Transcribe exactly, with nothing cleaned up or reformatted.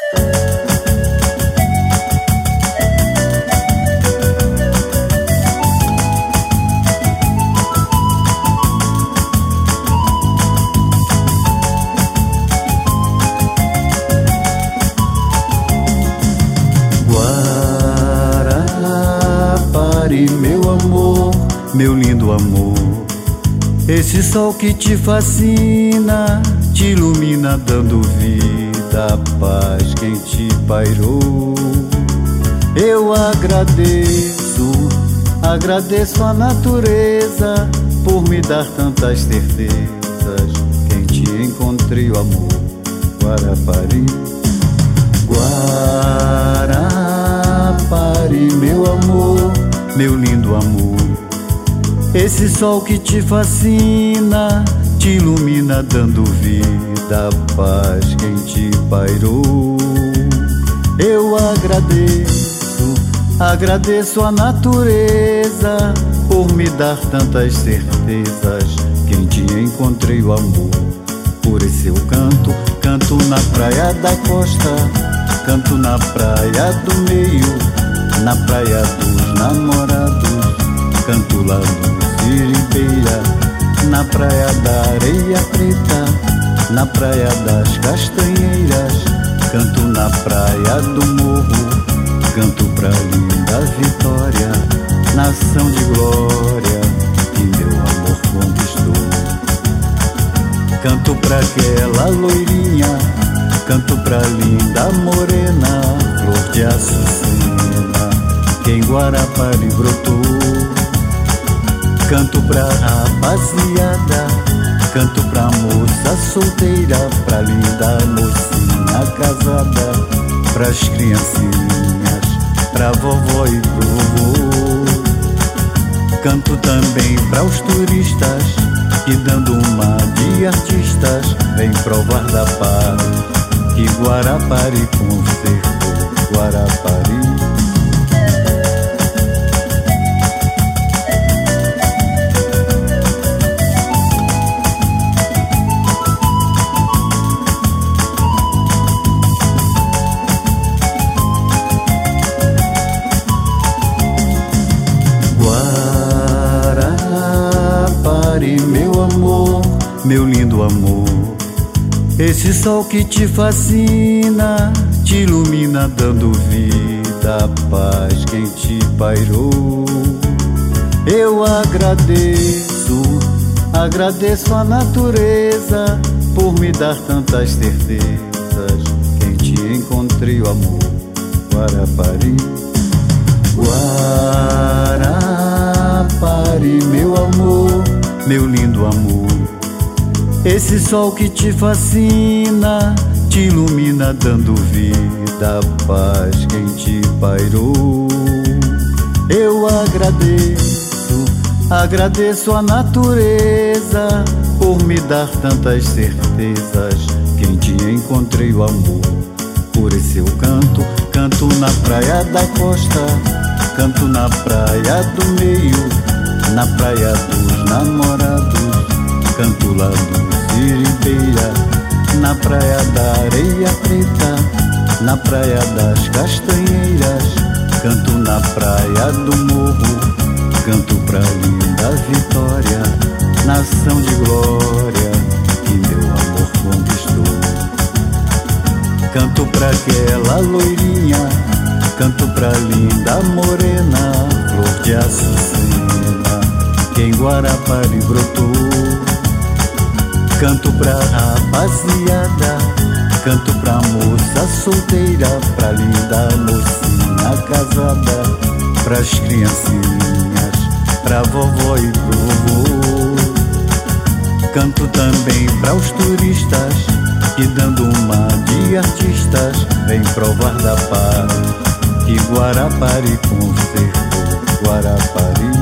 Guarapari, meu amor, meu lindo amor, esse sol que te fascina, te ilumina dando vida, a paz quem te pairou. Eu agradeço, agradeço a natureza por me dar tantas certezas, quem te encontrei o amor. Guarapari, Guarapari, meu amor, meu lindo amor, esse sol que te fascina, te ilumina dando vida, a paz quem te pairou. Eu agradeço, agradeço a natureza por me dar tantas certezas, quem te encontrei o amor. Por esse eu canto, canto na praia da costa, canto na praia do meio, na praia dos namorados, canto lá no Siribeira, na praia da areia preta, na praia das castanheiras, canto na praia do morro, canto pra linda Vitória, nação de glória que meu amor conquistou. Canto pra aquela loirinha, canto pra linda morena, flor de açucena, que em Guarapari brotou. Canto pra rapaziada, canto pra moça solteira, pra linda mocinha casada, pras criancinhas, pra vovó e pro vovô. Canto também pra os turistas, que dando uma de artistas, vem provar da paz que Guarapari consertou. Guarapari, Guarapari, meu amor, meu lindo amor, esse sol que te fascina, te ilumina dando vida, a paz quem te pairou. Eu agradeço, agradeço a natureza por me dar tantas certezas, quem te encontrei o amor. Guarapari, Guarapari, meu amor, meu lindo amor, esse sol que te fascina, te ilumina dando vida, a paz quem te pairou. Eu agradeço, agradeço a natureza por me dar tantas certezas, quem te encontrei o amor. Por esse eu canto, canto na praia da costa, canto na praia do meio, na praia dos namorados, canto lá no Siribeira, na praia da areia preta, na praia das castanheiras, canto na praia do morro, canto pra linda Vitória, nação de glória que meu amor conquistou. Canto pra aquela loirinha, canto pra linda morena, flor de açucena, que em Guarapari brotou. Canto pra rapaziada, canto pra moça solteira, pra linda mocinha casada, pras criancinhas, pra vovó e pro vovô. Canto também pra os turistas, que dando uma de artistas, vem provar da paz que Guarapari consertou. Guarapari,